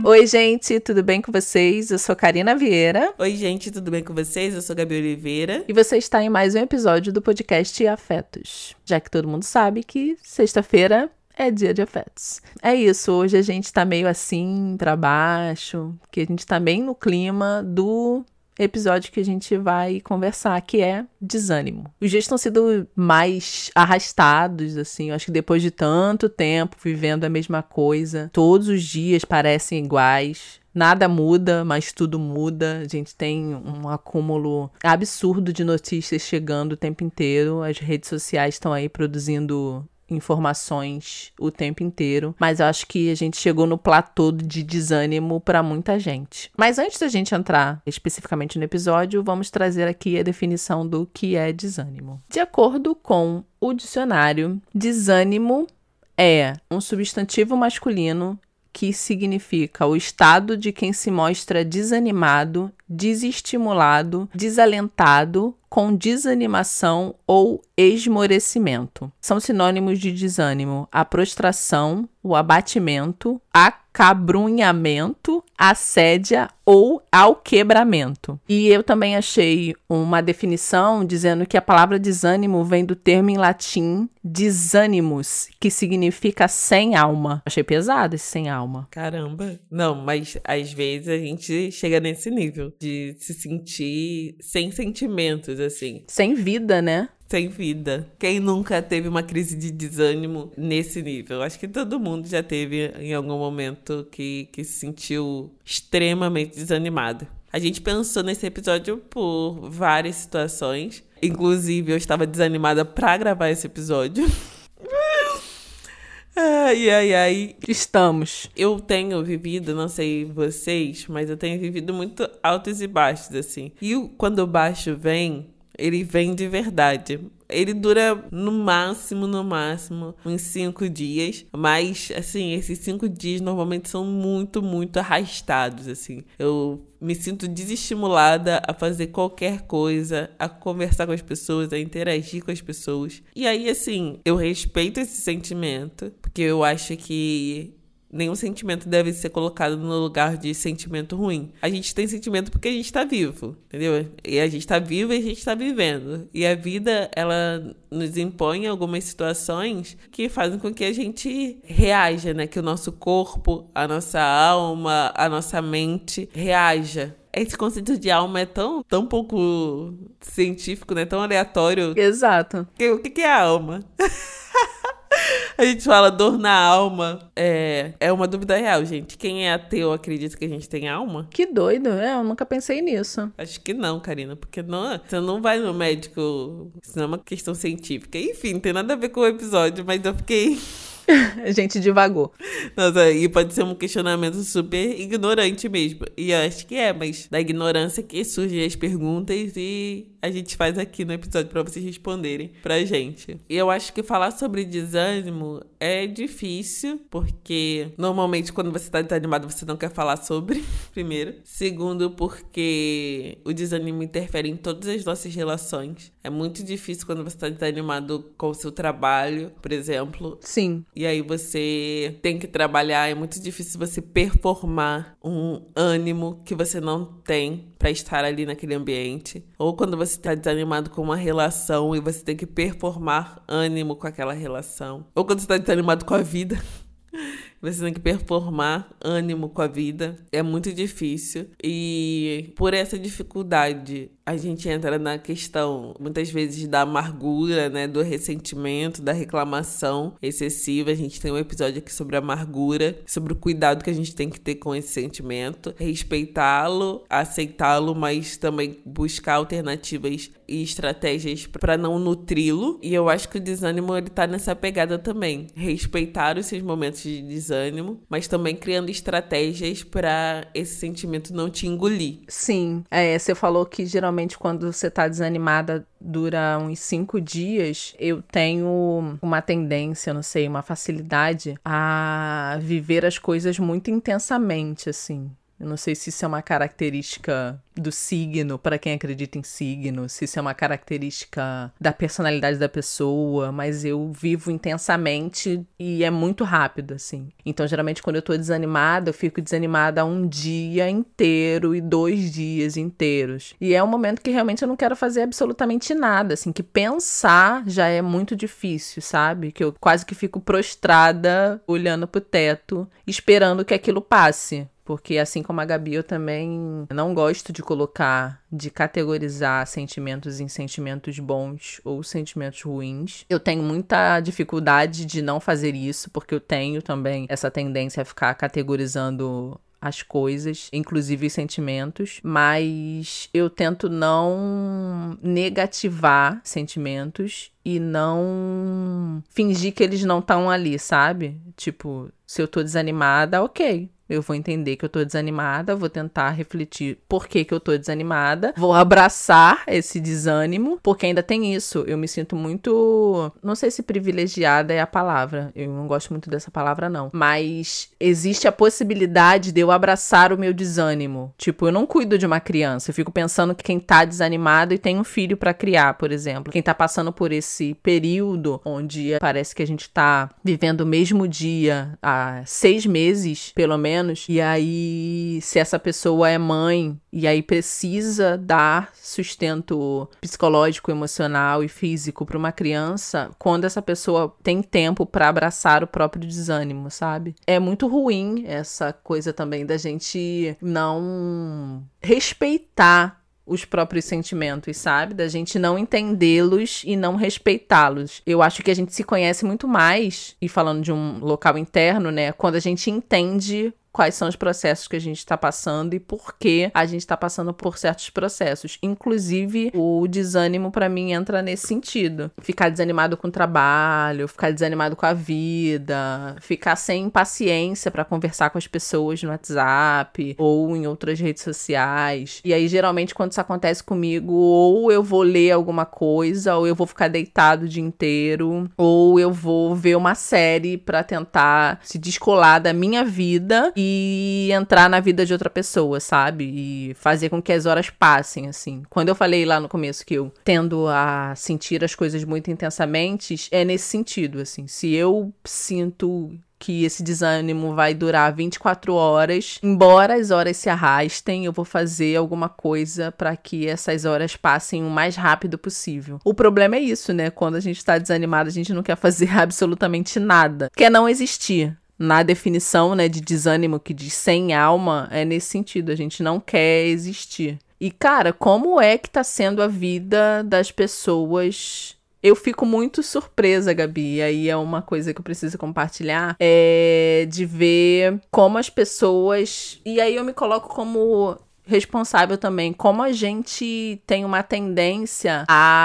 Oi, gente, tudo bem com vocês? Eu sou Karina Vieira. Oi, gente, tudo bem com vocês? Eu sou Gabi Oliveira. E você está em mais um episódio do podcast Afetos. Já que todo mundo sabe que sexta-feira é dia de afetos. É isso, hoje a gente tá meio assim, pra baixo, que a gente tá bem no clima do episódio que a gente vai conversar, que é desânimo. Os dias estão sendo mais arrastados, assim, eu acho que depois de tanto tempo vivendo a mesma coisa, todos os dias parecem iguais. Nada muda, mas tudo muda. A gente tem um acúmulo absurdo de notícias chegando o tempo inteiro. As redes sociais estão aí produzindo informações o tempo inteiro, mas eu acho que a gente chegou no platô de desânimo para muita gente. Mas antes da gente entrar especificamente no episódio, vamos trazer aqui a definição do que é desânimo. De acordo com o dicionário, desânimo é um substantivo masculino que significa o estado de quem se mostra desanimado, desestimulado, desalentado, com desanimação ou esmorecimento. São sinônimos de desânimo: a prostração, o abatimento, acabrunhamento, assédia ou alquebramento. E eu também achei uma definição dizendo que a palavra desânimo vem do termo em latim desanimus, que significa sem alma. Achei pesado esse sem alma. Caramba. Não, mas às vezes a gente chega nesse nível de se sentir sem sentimentos, assim. Sem vida, né? Sem vida. Quem nunca teve uma crise de desânimo nesse nível? Acho que todo mundo já teve em algum momento que se sentiu extremamente desanimado. A gente pensou nesse episódio por várias situações. Inclusive, eu estava desanimada pra gravar esse episódio. Ai. Estamos. Eu tenho vivido, não sei vocês, mas eu tenho vivido muito altos e baixos, assim. E quando o baixo vem, ele vem de verdade. Ele dura no máximo, uns 5 dias. Mas, assim, esses 5 dias normalmente são muito, muito arrastados, assim. Eu me sinto desestimulada a fazer qualquer coisa, a conversar com as pessoas, a interagir com as pessoas. E aí, assim, eu respeito esse sentimento, porque eu acho que nenhum sentimento deve ser colocado no lugar de sentimento ruim. A gente tem sentimento porque a gente tá vivo, entendeu? E a gente tá vivo e a gente tá vivendo. E a vida, ela nos impõe algumas situações que fazem com que a gente reaja, né? Que o nosso corpo, a nossa alma, a nossa mente reaja. Esse conceito de alma é tão pouco científico, né? Tão aleatório. Exato. O que é a alma? A gente fala dor na alma. É uma dúvida real, gente. Quem é ateu acredita que a gente tem alma? Que doido, eu nunca pensei nisso. Acho que não, Karina, porque você não vai no médico, isso não é uma questão científica. Enfim, não tem nada a ver com o episódio, mas eu fiquei... A gente divagou. Nossa, e pode ser um questionamento super ignorante mesmo. E eu acho que mas da ignorância que surgem as perguntas e a gente faz aqui no episódio pra vocês responderem pra gente. E eu acho que falar sobre desânimo é difícil, porque normalmente quando você tá desanimado você não quer falar sobre, primeiro. Segundo, porque o desânimo interfere em todas as nossas relações. É muito difícil quando você tá desanimado com o seu trabalho, por exemplo. Sim. E aí você tem que trabalhar, é muito difícil você performar um ânimo que você não tem pra estar ali naquele ambiente. Ou quando você tá desanimado com uma relação e você tem que performar ânimo com aquela relação. Ou quando você tá desanimado com a vida. Você tem que performar ânimo com a vida. É muito difícil. E por essa dificuldade, a gente entra na questão, muitas vezes, da amargura, né? Do ressentimento, da reclamação excessiva. A gente tem um episódio aqui sobre a amargura, sobre o cuidado que a gente tem que ter com esse sentimento. Respeitá-lo, aceitá-lo, mas também buscar alternativas e estratégias para não nutri-lo. E eu acho que o desânimo, ele tá nessa pegada também. Respeitar os seus momentos de desânimo, mas também criando estratégias para esse sentimento não te engolir. Sim, você falou que geralmente quando você tá desanimada dura uns 5 dias. Eu tenho uma tendência, não sei, uma facilidade a viver as coisas muito intensamente, assim. Eu não sei se isso é uma característica do signo, para quem acredita em signo, se isso é uma característica da personalidade da pessoa, mas eu vivo intensamente e é muito rápido, assim. Então, geralmente, quando eu tô desanimada, eu fico desanimada um dia inteiro e 2 dias inteiros. E é um momento que realmente eu não quero fazer absolutamente nada, assim, que pensar já é muito difícil, sabe? Que eu quase que fico prostrada, olhando pro teto, esperando que aquilo passe. Porque assim como a Gabi, eu também não gosto de categorizar sentimentos em sentimentos bons ou sentimentos ruins. Eu tenho muita dificuldade de não fazer isso, porque eu tenho também essa tendência a ficar categorizando as coisas, inclusive os sentimentos, mas eu tento não negativar sentimentos e não fingir que eles não estão ali, sabe? Tipo, se eu tô desanimada, ok. Eu vou entender que eu tô desanimada, vou tentar refletir por que eu tô desanimada, vou abraçar esse desânimo, porque ainda tem isso, eu me sinto muito, não sei se privilegiada é a palavra, eu não gosto muito dessa palavra não, mas existe a possibilidade de eu abraçar o meu desânimo. Tipo, eu não cuido de uma criança, eu fico pensando que quem tá desanimado e tem um filho pra criar, por exemplo, quem tá passando por esse período onde parece que a gente tá vivendo o mesmo dia há 6 meses, pelo menos, e aí, se essa pessoa é mãe e aí precisa dar sustento psicológico, emocional e físico para uma criança, quando essa pessoa tem tempo para abraçar o próprio desânimo, sabe? É muito ruim essa coisa também da gente não respeitar os próprios sentimentos, sabe? Da gente não entendê-los e não respeitá-los. Eu acho que a gente se conhece muito mais, e falando de um local interno, né? Quando a gente entende quais são os processos que a gente está passando e por que a gente está passando por certos processos. Inclusive, o desânimo, para mim, entra nesse sentido. Ficar desanimado com o trabalho, ficar desanimado com a vida, ficar sem paciência para conversar com as pessoas no WhatsApp ou em outras redes sociais. E aí, geralmente, quando isso acontece comigo, ou eu vou ler alguma coisa, ou eu vou ficar deitado o dia inteiro, ou eu vou ver uma série para tentar se descolar da minha vida e entrar na vida de outra pessoa, sabe? E fazer com que as horas passem, assim. Quando eu falei lá no começo que eu tendo a sentir as coisas muito intensamente, é nesse sentido, assim. Se eu sinto que esse desânimo vai durar 24 horas, embora as horas se arrastem, eu vou fazer alguma coisa para que essas horas passem o mais rápido possível. O problema é isso, né? Quando a gente tá desanimado, a gente não quer fazer absolutamente nada. Quer não existir. Na definição, né, de desânimo que diz sem alma, é nesse sentido, a gente não quer existir. E, cara, como é que tá sendo a vida das pessoas? Eu fico muito surpresa, Gabi, e aí é uma coisa que eu preciso compartilhar, de ver como as pessoas... E aí eu me coloco como responsável também, como a gente tem uma tendência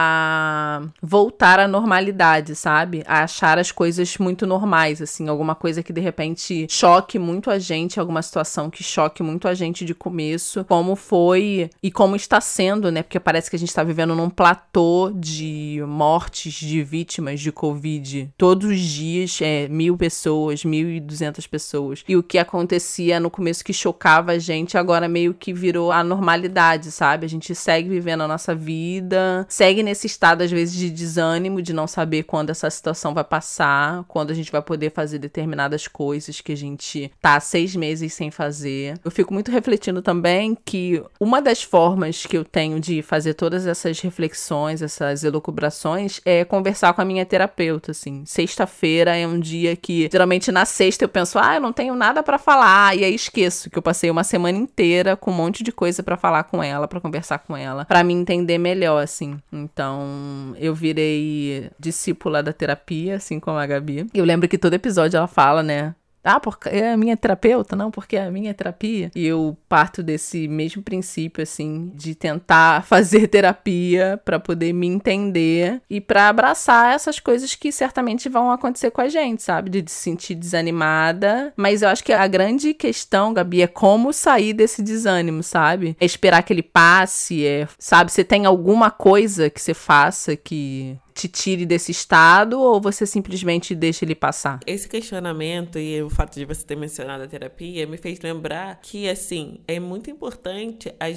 a voltar à normalidade, sabe? A achar as coisas muito normais, assim, alguma coisa que de repente choque muito a gente, alguma situação que choque muito a gente de começo, como foi e como está sendo, né? Porque parece que a gente tá vivendo num platô de mortes de vítimas de Covid. Todos os dias, 1.000 pessoas, 1.200 pessoas. E o que acontecia no começo que chocava a gente, agora meio que virou a normalidade, sabe? A gente segue vivendo a nossa vida, segue nesse estado, às vezes, de desânimo, de não saber quando essa situação vai passar, quando a gente vai poder fazer determinadas coisas que a gente tá há 6 meses sem fazer. Eu fico muito refletindo também que uma das formas que eu tenho de fazer todas essas reflexões, essas elucubrações, é conversar com a minha terapeuta, assim. Sexta-feira é um dia que, geralmente, na sexta eu penso, eu não tenho nada pra falar, e aí esqueço que eu passei uma semana inteira com um monte de coisa pra falar com ela, pra conversar com ela, pra me entender melhor, assim. Então, eu virei discípula da terapia, assim como a Gabi. Eu lembro que todo episódio ela fala, né? Porque é a minha terapeuta? Não, porque é a minha terapia. E eu parto desse mesmo princípio, assim, de tentar fazer terapia pra poder me entender e pra abraçar essas coisas que certamente vão acontecer com a gente, sabe? De se sentir desanimada. Mas eu acho que a grande questão, Gabi, é como sair desse desânimo, sabe? É esperar que ele passe, sabe? Você tem alguma coisa que você faça que te tire desse estado ou você simplesmente deixa ele passar? Esse questionamento e o fato de você ter mencionado a terapia me fez lembrar que, assim, é muito importante a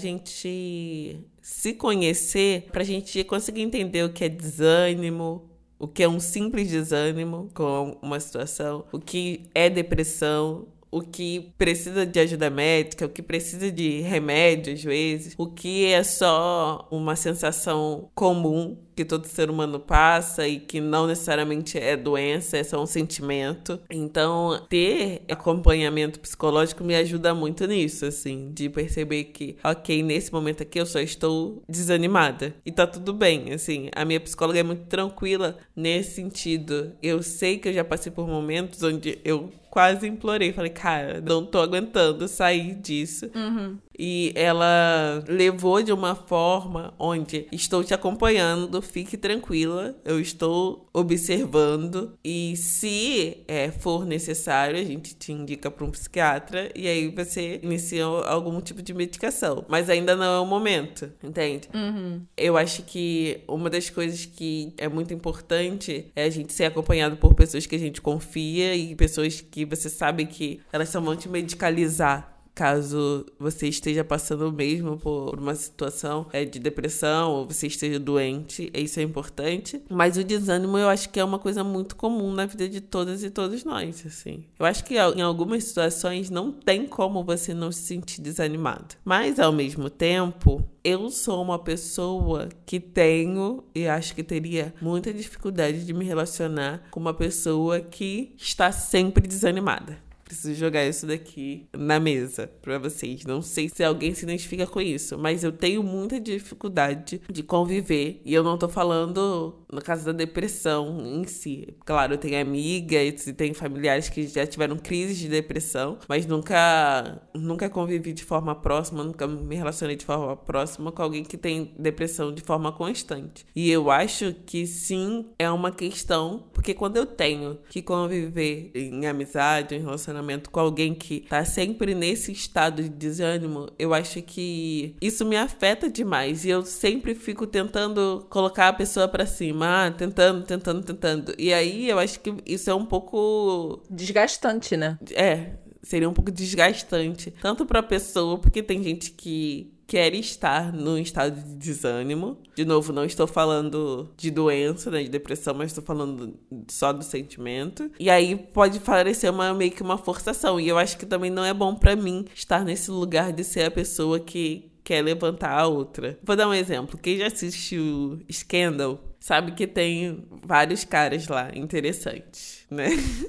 gente se conhecer pra gente conseguir entender o que é desânimo, o que é um simples desânimo com uma situação, o que é depressão, o que precisa de ajuda médica, o que precisa de remédio às vezes, o que é só uma sensação comum que todo ser humano passa e que não necessariamente é doença, é só um sentimento. Então, ter acompanhamento psicológico me ajuda muito nisso, assim, de perceber que, ok, nesse momento aqui eu só estou desanimada. E tá tudo bem, assim, a minha psicóloga é muito tranquila nesse sentido. Eu sei que eu já passei por momentos onde eu quase implorei, falei, cara, não tô aguentando sair disso. E ela levou de uma forma onde estou te acompanhando, fique tranquila, eu estou observando e se for necessário, a gente te indica para um psiquiatra e aí você inicia algum tipo de medicação. Mas ainda não é o momento, entende? Eu acho que uma das coisas que é muito importante é a gente ser acompanhado por pessoas que a gente confia e pessoas que você sabe que elas só vão te medicalizar caso você esteja passando mesmo por uma situação de depressão ou você esteja doente, isso é importante. Mas o desânimo eu acho que é uma coisa muito comum na vida de todas e todos nós, assim. Eu acho que em algumas situações não tem como você não se sentir desanimado. Mas, ao mesmo tempo, eu sou uma pessoa que tenho e acho que teria muita dificuldade de me relacionar com uma pessoa que está sempre desanimada. Preciso jogar isso daqui na mesa pra vocês. Não sei se alguém se identifica com isso, mas eu tenho muita dificuldade de conviver. E eu não tô falando no caso da depressão em si. Claro, eu tenho amigas e tenho familiares que já tiveram crises de depressão, mas nunca convivi de forma próxima, nunca me relacionei de forma próxima com alguém que tem depressão de forma constante. E eu acho que sim, é uma questão, porque quando eu tenho que conviver em amizade, em relacionamento com alguém que tá sempre nesse estado de desânimo, eu acho que isso me afeta demais. E eu sempre fico tentando colocar a pessoa pra cima, tentando. E aí eu acho que isso é um pouco desgastante, né? Seria um pouco desgastante. Tanto pra pessoa, porque tem gente que quer estar num estado de desânimo. De novo, não estou falando de doença, né, de depressão, mas estou falando só do sentimento. E aí pode parecer meio que uma forçação. E eu acho que também não é bom pra mim estar nesse lugar de ser a pessoa que quer levantar a outra. Vou dar um exemplo. Quem já assistiu Scandal sabe que tem vários caras lá interessantes, né?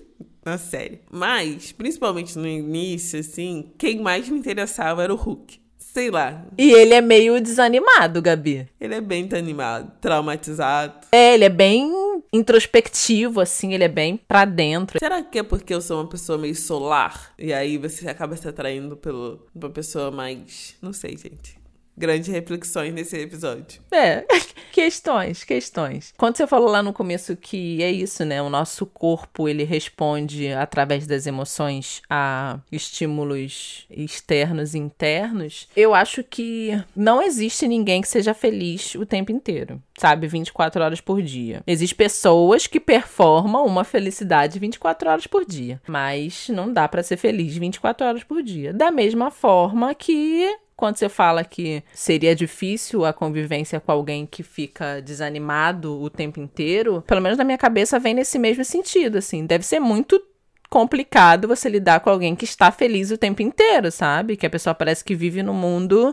Na série. Mas, principalmente no início, assim, quem mais me interessava era o Hulk. Sei lá. E ele é meio desanimado, Gabi. Ele é bem desanimado, traumatizado. Ele é bem introspectivo, assim, ele é bem pra dentro. Será que é porque eu sou uma pessoa meio solar? E aí você acaba se atraindo por uma pessoa mais... Não sei, gente. Grandes reflexões nesse episódio. Questões. Quando você falou lá no começo que é isso, né? O nosso corpo, ele responde através das emoções a estímulos externos e internos. Eu acho que não existe ninguém que seja feliz o tempo inteiro, sabe? 24 horas por dia. Existem pessoas que performam uma felicidade 24 horas por dia, mas não dá pra ser feliz 24 horas por dia. Da mesma forma que... Quando você fala que seria difícil a convivência com alguém que fica desanimado o tempo inteiro, pelo menos na minha cabeça vem nesse mesmo sentido, assim. Deve ser muito complicado você lidar com alguém que está feliz o tempo inteiro, sabe? Que a pessoa parece que vive no mundo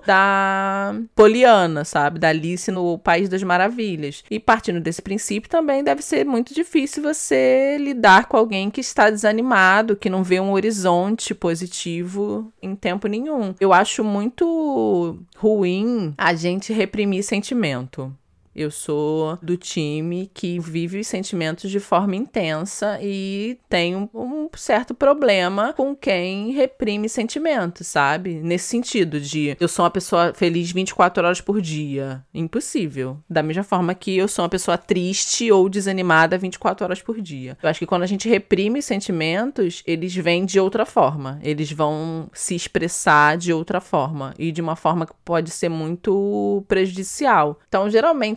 da Poliana, sabe? Da Alice no País das Maravilhas. E partindo desse princípio, também deve ser muito difícil você lidar com alguém que está desanimado, que não vê um horizonte positivo em tempo nenhum. Eu acho muito ruim a gente reprimir sentimento. Eu sou do time que vive os sentimentos de forma intensa e tenho um certo problema com quem reprime sentimentos, sabe? Nesse sentido de eu sou uma pessoa feliz 24 horas por dia. Impossível. Da mesma forma que eu sou uma pessoa triste ou desanimada 24 horas por dia. Eu acho que quando a gente reprime sentimentos, eles vêm de outra forma. Eles vão se expressar de outra forma. E de uma forma que pode ser muito prejudicial. Então, geralmente,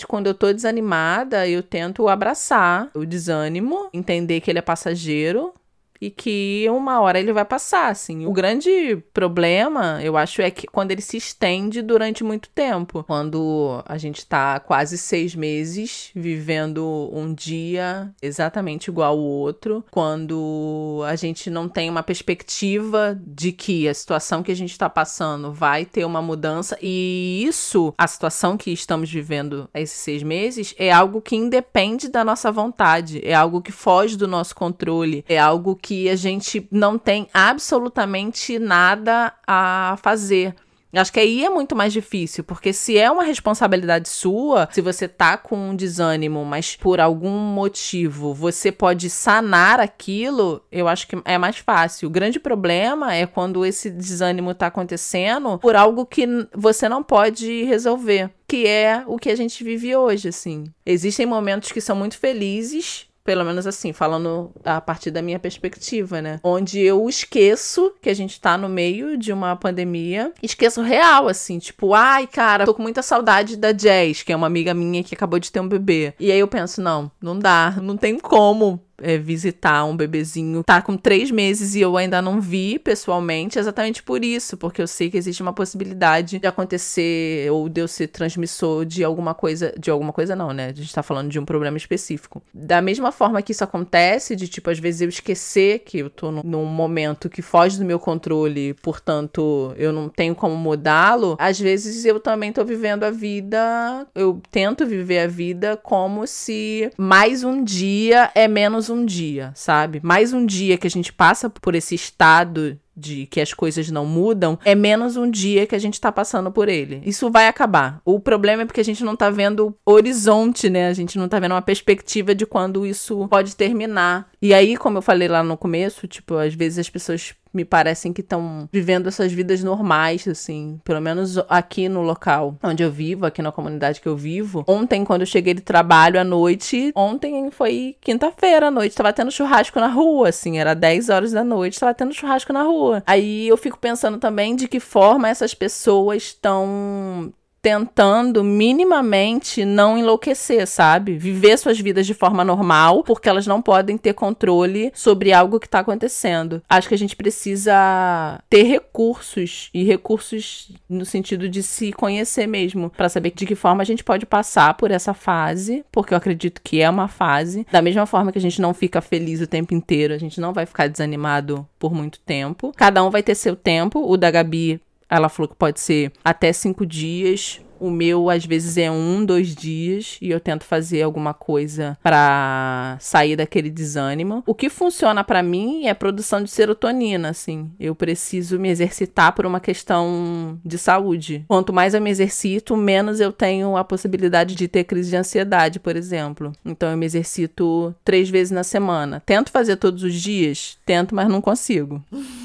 Geralmente, quando eu tô desanimada, eu tento abraçar o desânimo, entender que ele é passageiro e que uma hora ele vai passar, assim. O grande problema, eu acho, é que quando ele se estende durante muito tempo. Quando a gente tá quase 6 meses vivendo um dia exatamente igual ao outro. Quando a gente não tem uma perspectiva de que a situação que a gente tá passando vai ter uma mudança. E isso, a situação que estamos vivendo esses 6 meses, é algo que independe da nossa vontade. É algo que foge do nosso controle. É algo que a gente não tem absolutamente nada a fazer. Acho que aí é muito mais difícil, porque se é uma responsabilidade sua, se você tá com um desânimo, mas por algum motivo você pode sanar aquilo, eu acho que é mais fácil. O grande problema é quando esse desânimo tá acontecendo por algo que você não pode resolver, que é o que a gente vive hoje, assim. Existem momentos que são muito felizes, pelo menos assim, falando a partir da minha perspectiva, né? Onde eu esqueço que a gente tá no meio de uma pandemia. Esqueço real, assim. Tipo, ai, cara, tô com muita saudade da Jazz, que é uma amiga minha que acabou de ter um bebê. E aí eu penso, não dá. Não tem como visitar um bebezinho. Tá com 3 meses e eu ainda não vi pessoalmente, exatamente por isso, porque eu sei que existe uma possibilidade de acontecer ou de eu ser transmissor de alguma coisa não, né? A gente tá falando de um problema específico. Da mesma forma que isso acontece, de tipo, às vezes eu esquecer que eu tô num momento que foge do meu controle, portanto, eu não tenho como mudá-lo, às vezes eu também tô vivendo a vida, eu tento viver a vida como se mais um dia é menos um dia, sabe? Mais um dia que a gente passa por esse estado de que as coisas não mudam, é menos um dia que a gente tá passando por ele. Isso vai acabar. O problema é porque a gente não tá vendo horizonte, né? A gente não tá vendo uma perspectiva de quando isso pode terminar. E aí, como eu falei lá no começo, tipo, às vezes as pessoas me parecem que estão vivendo essas vidas normais, assim, pelo menos aqui no local onde eu vivo, aqui na comunidade que eu vivo. Ontem, quando eu cheguei de trabalho à noite, ontem foi quinta-feira à noite, tava tendo churrasco na rua, assim, era 10 horas da noite, tava tendo churrasco na rua. Aí eu fico pensando também de que forma essas pessoas estão tentando minimamente não enlouquecer, sabe? Viver suas vidas de forma normal, porque elas não podem ter controle sobre algo que tá acontecendo. Acho que a gente precisa ter recursos, e recursos no sentido de se conhecer mesmo, pra saber de que forma a gente pode passar por essa fase, porque eu acredito que é uma fase. Da mesma forma que a gente não fica feliz o tempo inteiro, a gente não vai ficar desanimado por muito tempo. Cada um vai ter seu tempo. O da Gabi, ela falou que pode ser até 5 dias. O meu, às vezes, é 1, 2 dias. E eu tento fazer alguma coisa pra sair daquele desânimo. O que funciona pra mim é a produção de serotonina, assim. Eu preciso me exercitar por uma questão de saúde. Quanto mais eu me exercito, menos eu tenho a possibilidade de ter crise de ansiedade, por exemplo. Então, eu me exercito 3 vezes na semana. Tento fazer todos os dias? Tento, mas não consigo.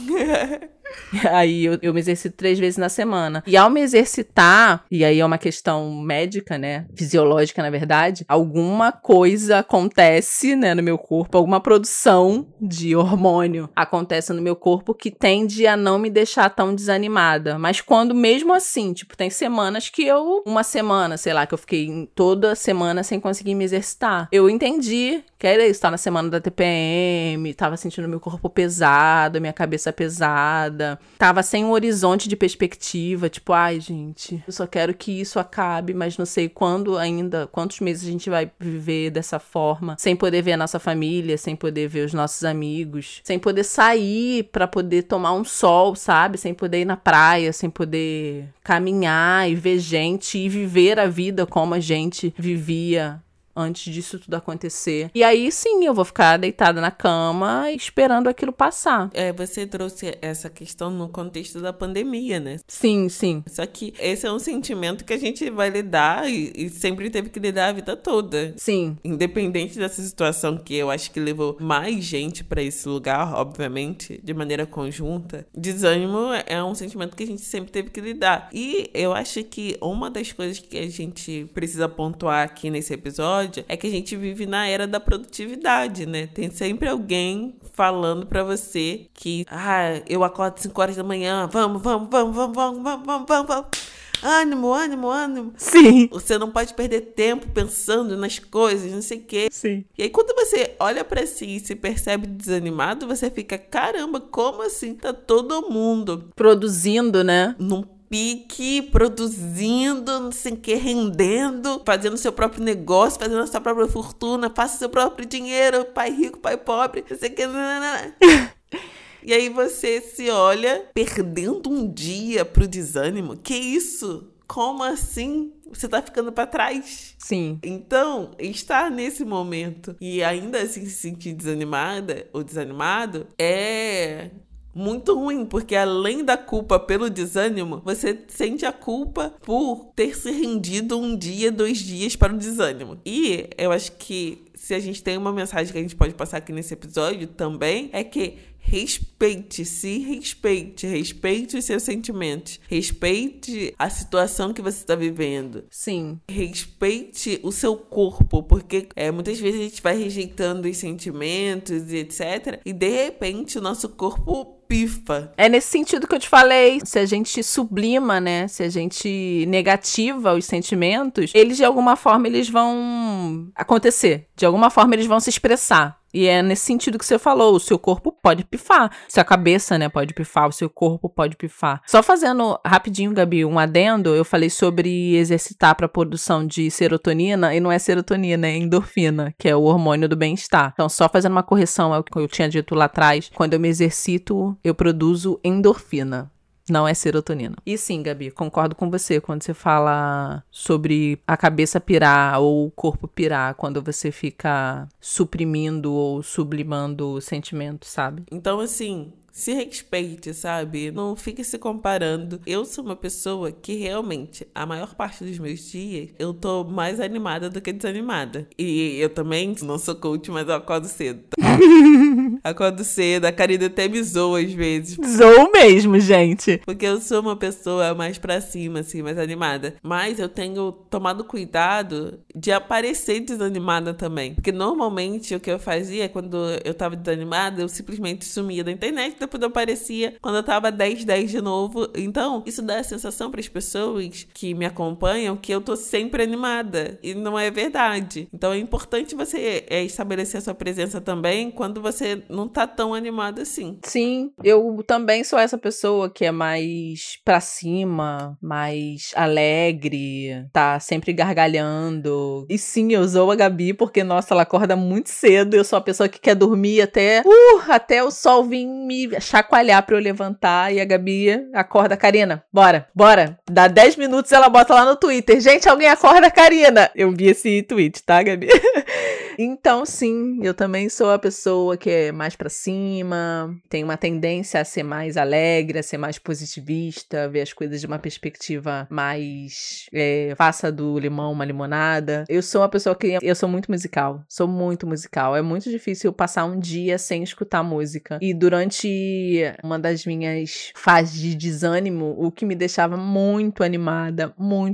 Aí eu me exercito 3 vezes na semana. E ao me exercitar, e aí é uma questão médica, né? Fisiológica, na verdade, alguma coisa acontece, né, no meu corpo, alguma produção de hormônio acontece no meu corpo que tende a não me deixar tão desanimada. Mas quando mesmo assim, tipo, tem semanas que uma semana, sei lá, que eu fiquei toda semana sem conseguir me exercitar. Eu entendi que era isso, tá na semana da TPM, tava sentindo meu corpo pesado, minha cabeça pesada, tava sem um horizonte de perspectiva, tipo, ai, gente, eu só quero que isso acabe, mas não sei quando ainda, quantos meses a gente vai viver dessa forma, sem poder ver a nossa família, sem poder ver os nossos amigos, sem poder sair pra poder tomar um sol, sabe? Sem poder ir na praia, sem poder caminhar e ver gente e viver a vida como a gente vivia antes disso tudo acontecer. E aí, sim, eu vou ficar deitada na cama esperando aquilo passar. Você trouxe essa questão no contexto da pandemia, né? Sim, sim. Só que esse é um sentimento que a gente vai lidar e sempre teve que lidar a vida toda. Sim. Independente dessa situação que eu acho que levou mais gente pra esse lugar, obviamente, de maneira conjunta, desânimo é um sentimento que a gente sempre teve que lidar. E eu acho que uma das coisas que a gente precisa pontuar aqui nesse episódio é que a gente vive na era da produtividade, né? Tem sempre alguém falando pra você que, eu acordo 5 horas da manhã, vamos. ânimo, ânimo, ânimo. Sim. Você não pode perder tempo pensando nas coisas, não sei o quê. Sim. E aí, quando você olha pra si e se percebe desanimado, você fica, caramba, como assim? Tá todo mundo Produzindo, né? num pique, produzindo, não sei o que, rendendo, fazendo seu próprio negócio, fazendo a sua própria fortuna, faça seu próprio dinheiro, pai rico, pai pobre, não sei o que. E aí você se olha perdendo um dia pro desânimo. Que isso? Como assim? Você tá ficando pra trás? Sim. Então, estar nesse momento e ainda assim se sentir desanimada ou desanimado é muito ruim, porque além da culpa pelo desânimo, você sente a culpa por ter se rendido um dia, 2 dias para o desânimo. E eu acho que se a gente tem uma mensagem que a gente pode passar aqui nesse episódio também, é que respeite-se, respeite os seus sentimentos, respeite a situação que você está vivendo. Sim. Respeite o seu corpo, porque muitas vezes a gente vai rejeitando os sentimentos e etc. E de repente o nosso corpo pifa. É nesse sentido que eu te falei. Se a gente sublima, né? Se a gente negativa os sentimentos, eles de alguma forma eles vão acontecer. De alguma forma eles vão se expressar. E é nesse sentido que você falou, o seu corpo pode pifar. Sua cabeça, né, pode pifar, o seu corpo pode pifar. Só fazendo rapidinho, Gabi, um adendo, eu falei sobre exercitar para produção de serotonina, e não é serotonina, é endorfina, que é o hormônio do bem-estar. Então, só fazendo uma correção ao que eu tinha dito lá atrás, quando eu me exercito, eu produzo endorfina. Não é serotonina. E sim, Gabi, concordo com você quando você fala sobre a cabeça pirar ou o corpo pirar, quando você fica suprimindo ou sublimando sentimentos, sabe? Então, assim, se respeite, sabe? Não fique se comparando. Eu sou uma pessoa que realmente, a maior parte dos meus dias, eu tô mais animada do que desanimada. E eu também não sou coach, mas eu acordo cedo. Acordo cedo, a Karina até me zoa às vezes. Zoou mesmo, gente. Porque eu sou uma pessoa mais pra cima, assim, mais animada. Mas eu tenho tomado cuidado de aparecer desanimada também. Porque normalmente o que eu fazia, quando eu tava desanimada, eu simplesmente sumia da internet, depois eu aparecia quando eu tava 10 de novo. Então, isso dá a sensação pras pessoas que me acompanham que eu tô sempre animada. E não é verdade. Então é importante você estabelecer a sua presença também quando você não tá tão animado assim. Sim, eu também sou essa pessoa que é mais pra cima, mais alegre, tá sempre gargalhando. E sim, eu zoo a Gabi porque, nossa, ela acorda muito cedo. Eu sou a pessoa que quer dormir até o sol vir me chacoalhar pra eu levantar. E a Gabi acorda, Karina, bora. Dá 10 minutos, ela bota lá no Twitter. Gente, alguém acorda a Karina. Eu vi esse tweet, tá, Gabi? Então, sim, eu também sou a pessoa que é mais pra cima, tem uma tendência a ser mais alegre, a ser mais positivista, ver as coisas de uma perspectiva mais faça do limão uma limonada. Eu sou uma pessoa que eu sou muito musical, É muito difícil passar um dia sem escutar música. E durante uma das minhas fases de desânimo, o que me deixava muito animada,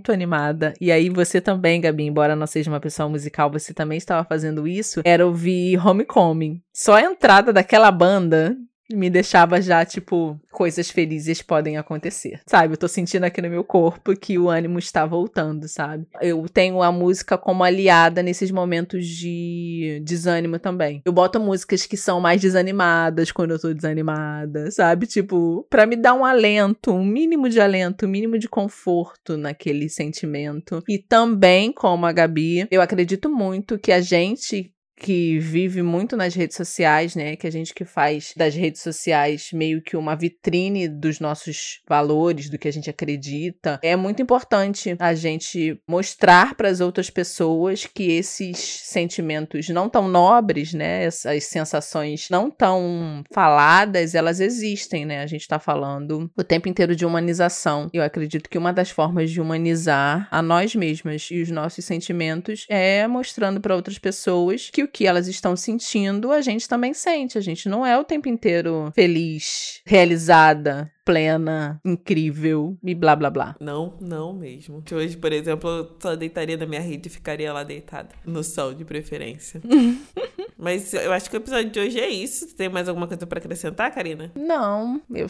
e aí você também, Gabi, embora não seja uma pessoa musical, você também estava fazendo isso, era ouvir Homecoming. Só a entrada daquela banda me deixava já, tipo, coisas felizes podem acontecer, sabe? Eu tô sentindo aqui no meu corpo que o ânimo está voltando, sabe? Eu tenho a música como aliada nesses momentos de desânimo também. Eu boto músicas que são mais desanimadas quando eu tô desanimada, sabe? Tipo, pra me dar um alento, um mínimo de conforto naquele sentimento. E também, como a Gabi, eu acredito muito que a gente que vive muito nas redes sociais, né, que a gente que faz das redes sociais meio que uma vitrine dos nossos valores, do que a gente acredita, é muito importante a gente mostrar para as outras pessoas que esses sentimentos não tão nobres, né, essas sensações não tão faladas, elas existem, né, a gente tá falando o tempo inteiro de humanização. Eu acredito que uma das formas de humanizar a nós mesmas e os nossos sentimentos é mostrando para outras pessoas que o que elas estão sentindo, a gente também sente. A gente não é o tempo inteiro feliz, realizada, plena, incrível e blá, blá, blá. Não mesmo. Hoje, por exemplo, eu só deitaria na minha rede e ficaria lá deitada. No sol, de preferência. Mas eu acho que o episódio de hoje é isso. Tem mais alguma coisa pra acrescentar, Karina? Não, eu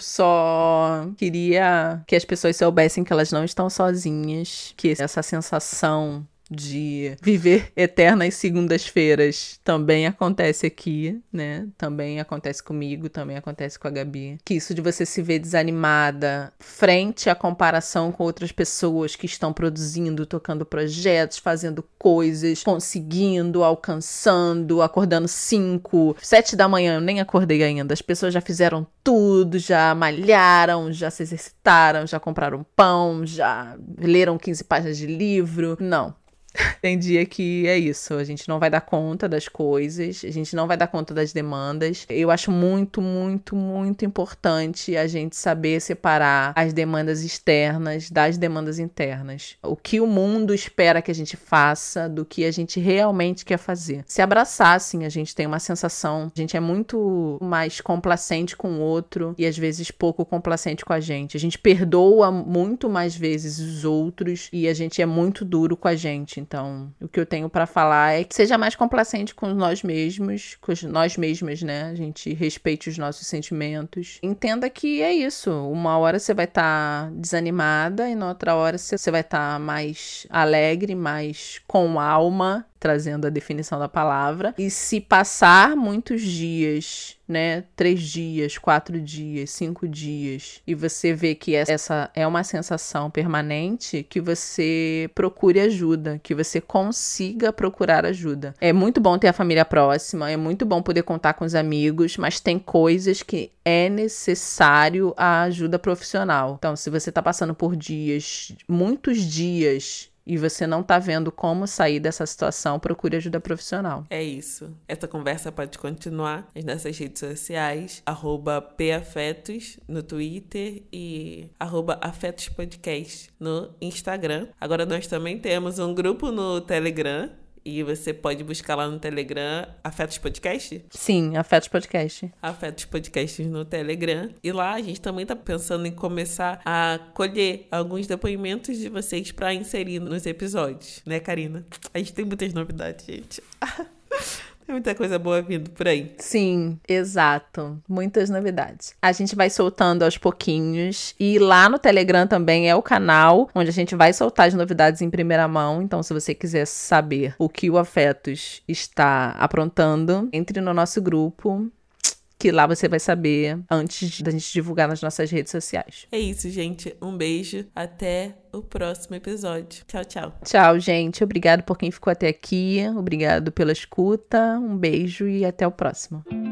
só queria que as pessoas soubessem que elas não estão sozinhas, que essa sensação de viver eternas segundas-feiras também acontece aqui, né? Também acontece comigo, também acontece com a Gabi. Que isso de você se ver desanimada frente à comparação com outras pessoas que estão produzindo, tocando projetos, fazendo coisas, conseguindo, alcançando, acordando 5, 7 da manhã, eu nem acordei ainda. As pessoas já fizeram tudo, já malharam, já se exercitaram, já compraram pão, já leram 15 páginas de livro. Não. Tem dia que é isso, a gente não vai dar conta das coisas, a gente não vai dar conta das demandas. Eu acho muito, muito, muito importante a gente saber separar as demandas externas das demandas internas. O que o mundo espera que a gente faça do que a gente realmente quer fazer. Se abraçar, assim, a gente tem uma sensação, a gente é muito mais complacente com o outro e às vezes pouco complacente com a gente. A gente perdoa muito mais vezes os outros e a gente é muito duro com a gente. Então, o que eu tenho pra falar é que seja mais complacente com nós mesmos, com nós mesmas, né? A gente respeite os nossos sentimentos. Entenda que é isso. Uma hora você vai estar desanimada e na outra hora você vai estar mais alegre, mais com alma, trazendo a definição da palavra. E se passar muitos dias, né, 3 dias, 4 dias, 5 dias, e você vê que essa é uma sensação permanente, que você procure ajuda, que você consiga procurar ajuda. É muito bom ter a família próxima, é muito bom poder contar com os amigos, mas tem coisas que é necessário a ajuda profissional. Então, se você tá passando por dias, muitos dias, e você não tá vendo como sair dessa situação, procure ajuda profissional. É isso. Essa conversa pode continuar nas nossas redes sociais, @pafetos no Twitter e @afetospodcast no Instagram. Agora nós também temos um grupo no Telegram, e você pode buscar lá no Telegram Afetos Podcast? Sim, Afetos Podcast. Afetos Podcasts no Telegram. E lá a gente também tá pensando em começar a colher alguns depoimentos de vocês para inserir nos episódios. Né, Karina? A gente tem muitas novidades, gente. Tem muita coisa boa vindo por aí. Sim, exato. Muitas novidades. A gente vai soltando aos pouquinhos. E lá no Telegram também é o canal onde a gente vai soltar as novidades em primeira mão. Então, se você quiser saber o que o Afetos está aprontando, entre no nosso grupo, que lá você vai saber antes da gente divulgar nas nossas redes sociais. É isso, gente. Um beijo. Até o próximo episódio. Tchau, tchau. Tchau, gente. Obrigado por quem ficou até aqui. Obrigado pela escuta. Um beijo e até o próximo.